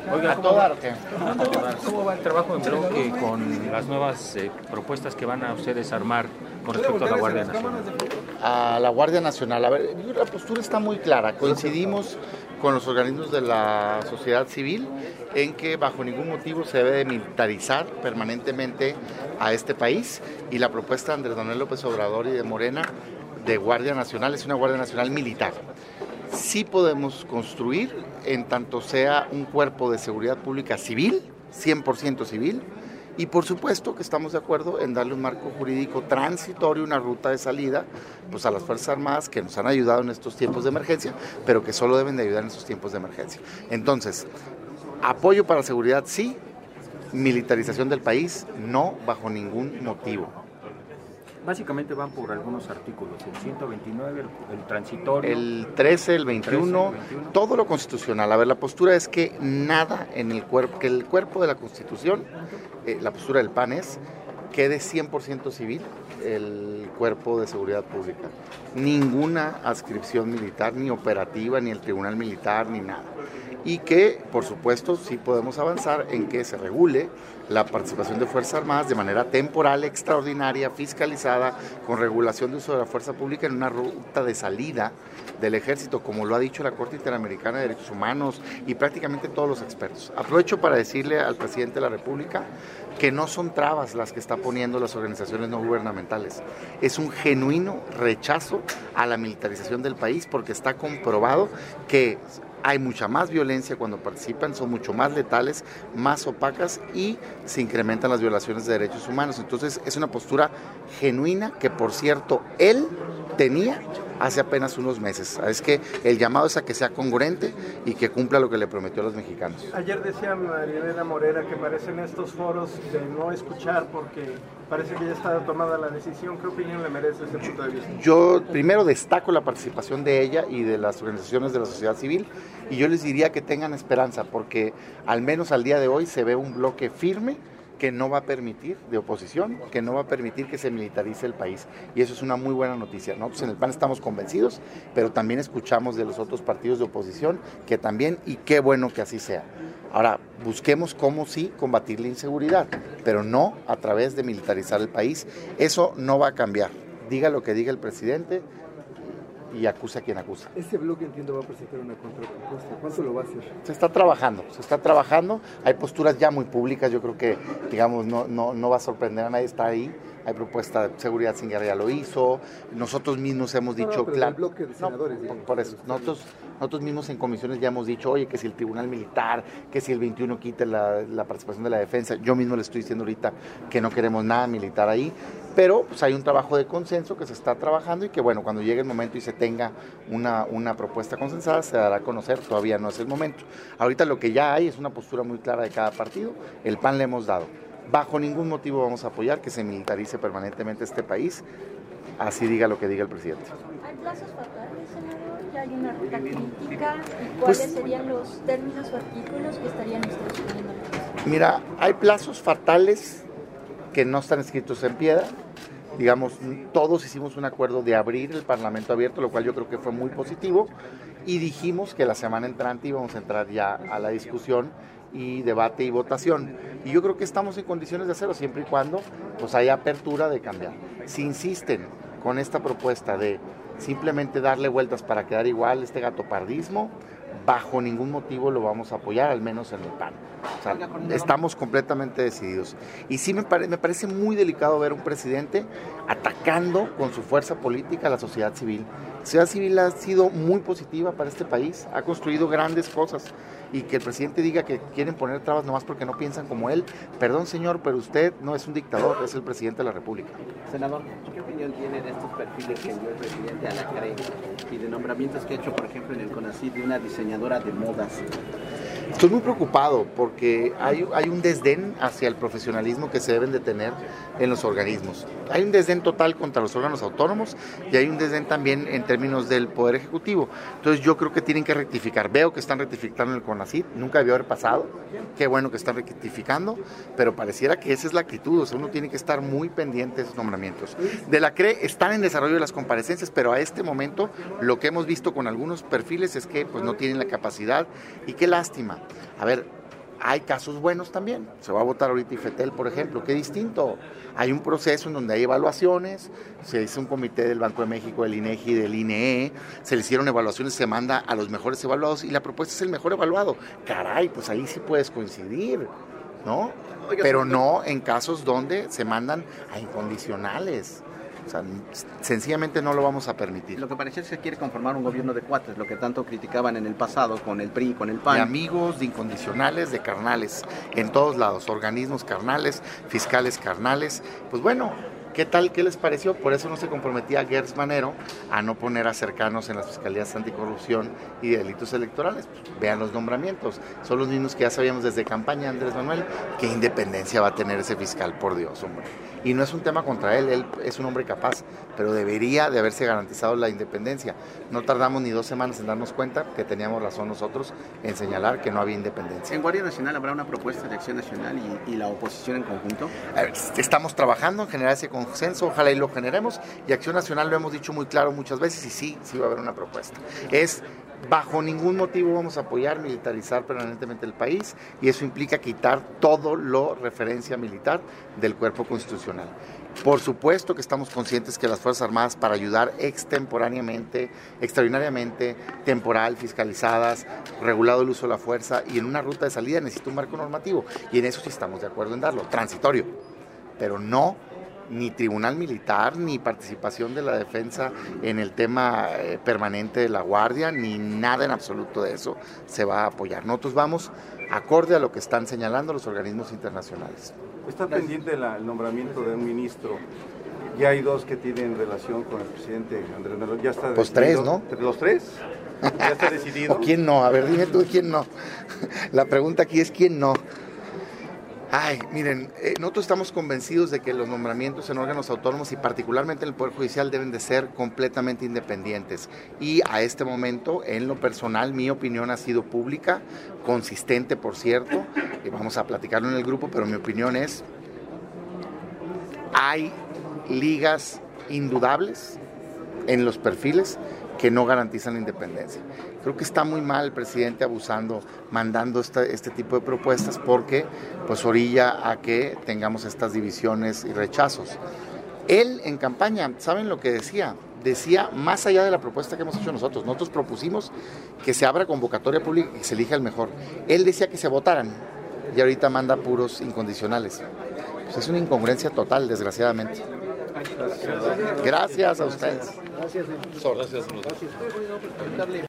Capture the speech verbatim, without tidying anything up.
Oiga, ¿A todo dar o qué? ¿Cómo va el trabajo en bloque con las nuevas eh, propuestas que van a ustedes armar con respecto a la Guardia Nacional? A la Guardia Nacional. A ver, la postura está muy clara. Coincidimos con los organismos de la sociedad civil en que bajo ningún motivo se debe de militarizar permanentemente a este país, y la propuesta de Andrés Manuel López Obrador y de Morena de Guardia Nacional es una Guardia Nacional militar. Sí podemos construir, en tanto sea un cuerpo de seguridad pública civil, cien por ciento civil, y por supuesto que estamos de acuerdo en darle un marco jurídico transitorio, una ruta de salida, pues a las Fuerzas Armadas que nos han ayudado en estos tiempos de emergencia, pero que solo deben de ayudar en estos tiempos de emergencia. Entonces, apoyo para la seguridad sí, militarización del país no, bajo ningún motivo. Básicamente van por algunos artículos, el ciento veintinueve, el, el transitorio. El trece, el veintiuno, trece, el veintiuno, todo lo constitucional. A ver, la postura es que nada en el cuerpo, que el cuerpo de la Constitución, eh, la postura del P A N es, quede cien por ciento civil el cuerpo de seguridad pública. Ninguna adscripción militar, ni operativa, ni el tribunal militar, ni nada. Y que, por supuesto, sí podemos avanzar en que se regule la participación de Fuerzas Armadas de manera temporal, extraordinaria, fiscalizada, con regulación de uso de la fuerza pública en una ruta de salida del ejército, como lo ha dicho la Corte Interamericana de Derechos Humanos y prácticamente todos los expertos. Aprovecho para decirle al presidente de la República que no son trabas las que está poniendo las organizaciones no gubernamentales. Es un genuino rechazo a la militarización del país, porque está comprobado que hay mucha más violencia cuando participan, son mucho más letales, más opacas y se incrementan las violaciones de derechos humanos. Entonces es una postura genuina que, por cierto, él tenía hace apenas unos meses. Es que el llamado es a que sea congruente y que cumpla lo que le prometió a los mexicanos. Ayer decía Marielena Morera que parecen estos foros de no escuchar porque parece que ya está tomada la decisión. ¿Qué opinión le merece ese punto de vista? Yo primero destaco la participación de ella y de las organizaciones de la sociedad civil, y yo les diría que tengan esperanza, porque al menos al día de hoy se ve un bloque firme que no va a permitir, de oposición, que no va a permitir que se militarice el país. Y eso es una muy buena noticia. Nosotros en el P A N estamos convencidos, pero también escuchamos de los otros partidos de oposición que también, y qué bueno que así sea. Ahora, busquemos cómo sí combatir la inseguridad, pero no a través de militarizar el país. Eso no va a cambiar. Diga lo que diga el presidente y acusa a quien acusa. Ese bloque, entiendo, va a presentar una contrapropuesta. ¿Cuánto lo va a hacer? Se está trabajando, se está trabajando. Hay posturas ya muy públicas, yo creo que, digamos, no, no, no va a sorprender a nadie, está ahí. Hay propuesta de seguridad, sin guerra ya lo hizo. Nosotros mismos hemos dicho, no, no, pero claro. el bloque de senadores, No, digamos, por eso, nosotros, nosotros mismos en comisiones ya hemos dicho, oye, que si el tribunal militar, que si el veintiuno quite la, la participación de la defensa. Yo mismo le estoy diciendo ahorita que no queremos nada militar ahí. Pero pues hay un trabajo de consenso que se está trabajando y que, bueno, cuando llegue el momento y se tenga una, una propuesta consensada, se dará a conocer. Todavía no es el momento. Ahorita lo que ya hay es una postura muy clara de cada partido. El P A N le hemos dado. Bajo ningún motivo vamos a apoyar que se militarice permanentemente este país, así diga lo que diga el presidente. ¿Hay plazos fatales, senador? ¿Ya hay una ruta crítica? ¿Y cuáles Pues, serían los términos o artículos que estarían ustedes poniendo en la mesa? Mira, hay plazos fatales que no están escritos en piedra. Digamos, todos hicimos un acuerdo de abrir el Parlamento abierto, lo cual yo creo que fue muy positivo, y dijimos que la semana entrante íbamos a entrar ya a la discusión y debate y votación. Y yo creo que estamos en condiciones de hacerlo, siempre y cuando pues haya apertura de cambiar. Si insisten con esta propuesta de simplemente darle vueltas para quedar igual, este gatopardismo, bajo ningún motivo lo vamos a apoyar, al menos en el P A N. O sea, estamos completamente decididos. Y sí me, pare, me parece muy delicado ver a un presidente atacando con su fuerza política a la sociedad civil. La sociedad civil ha sido muy positiva para este país, ha construido grandes cosas, y que el presidente diga que quieren poner trabas nomás porque no piensan como él. Perdón, señor, pero usted no es un dictador, es el presidente de la República. Senador, ¿qué opinión tiene de estos perfiles que envió el presidente a la C R E y de nombramientos que ha hecho, por ejemplo, en el CONACYT de una diseñadora de modas? Estoy muy preocupado porque hay, hay un desdén hacia el profesionalismo que se deben de tener en los organismos. Hay un desdén total contra los órganos autónomos y hay un desdén también en términos del Poder Ejecutivo. Entonces yo creo que tienen que rectificar. Veo que están rectificando en el CONACYT, nunca debió haber pasado. Qué bueno que están rectificando, pero pareciera que esa es la actitud. O sea, uno tiene que estar muy pendiente de esos nombramientos. De la C R E están en desarrollo de las comparecencias, pero a este momento lo que hemos visto con algunos perfiles es que pues no tienen la capacidad, y qué lástima. A ver, Hay casos buenos también. Se va a votar ahorita IFETEL, por ejemplo. Qué distinto. Hay un proceso en donde hay evaluaciones. Se hizo un comité del Banco de México, del INEGI, del I N E. Se le hicieron evaluaciones, se manda a los mejores evaluados y la propuesta es el mejor evaluado. Caray, pues ahí sí puedes coincidir, ¿no? Pero no en casos donde se mandan a incondicionales. O sea, sencillamente no lo vamos a permitir. Lo que parece es que quiere conformar un gobierno de cuates, lo que tanto criticaban en el pasado con el P R I, con el P A N. De amigos, de incondicionales, de carnales, en todos lados, organismos carnales, fiscales carnales. Pues bueno, ¿qué tal? ¿Qué les pareció? Por eso no se comprometía Gertz Manero a no poner a cercanos en las fiscalías anticorrupción y de delitos electorales. Pues vean los nombramientos. Son los mismos que ya sabíamos desde campaña, Andrés Manuel. ¿Qué independencia va a tener ese fiscal? Por Dios, hombre. Y no es un tema contra él, él es un hombre capaz, pero debería de haberse garantizado la independencia. No tardamos ni dos semanas en darnos cuenta que teníamos razón nosotros en señalar que no había independencia. ¿En Guardia Nacional habrá una propuesta de Acción Nacional y, y la oposición en conjunto? Estamos trabajando en generar ese consenso, ojalá y lo generemos, y Acción Nacional lo hemos dicho muy claro muchas veces, y sí, sí va a haber una propuesta. Es... Bajo ningún motivo vamos a apoyar militarizar permanentemente el país y eso implica quitar todo lo referencia militar del cuerpo constitucional. Por supuesto que estamos conscientes que las Fuerzas Armadas para ayudar extemporáneamente, extraordinariamente, temporal, fiscalizadas, regulado el uso de la fuerza y en una ruta de salida necesita un marco normativo y en eso sí estamos de acuerdo en darlo, transitorio, pero no ni tribunal militar, ni participación de la defensa en el tema eh, permanente de la Guardia, ni nada en absoluto de eso se va a apoyar. Nosotros vamos acorde a lo que están señalando los organismos internacionales. Está pendiente el nombramiento de un ministro. Ya hay dos que tienen relación con el presidente Andrés Manuel. Ya está pues tres, ¿no? ¿Los tres? ¿Ya está decidido? ¿O quién no? A ver, dime tú quién no. La pregunta aquí es quién no. Ay, miren, eh, nosotros estamos convencidos de que los nombramientos en órganos autónomos y particularmente en el Poder Judicial deben de ser completamente independientes. Y a este momento, en lo personal, mi opinión ha sido pública, consistente, por cierto, y vamos a platicarlo en el grupo, pero mi opinión es, hay ligas indudables en los perfiles que no garantizan la independencia. Creo que está muy mal el presidente abusando, mandando esta, este tipo de propuestas porque pues orilla a que tengamos estas divisiones y rechazos. Él en campaña, ¿saben lo que decía? Decía más allá de la propuesta que hemos hecho nosotros. Nosotros propusimos que se abra convocatoria pública y que se elija el mejor. Él decía que se votaran y ahorita manda puros incondicionales. Pues es una incongruencia total, desgraciadamente. Gracias a ustedes. Gracias. Gracias.